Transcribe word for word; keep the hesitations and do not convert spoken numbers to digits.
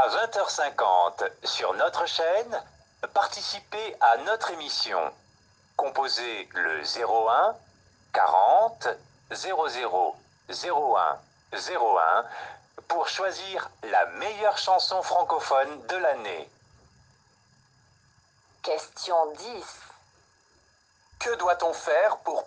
vingt heures cinquante sur notre chaîne, participez à notre émission. Composez le zéro un quarante zéro zéro zéro un zéro un pour choisir la meilleure chanson francophone de l'année. Question dix. Que doit-on faire pour participer ?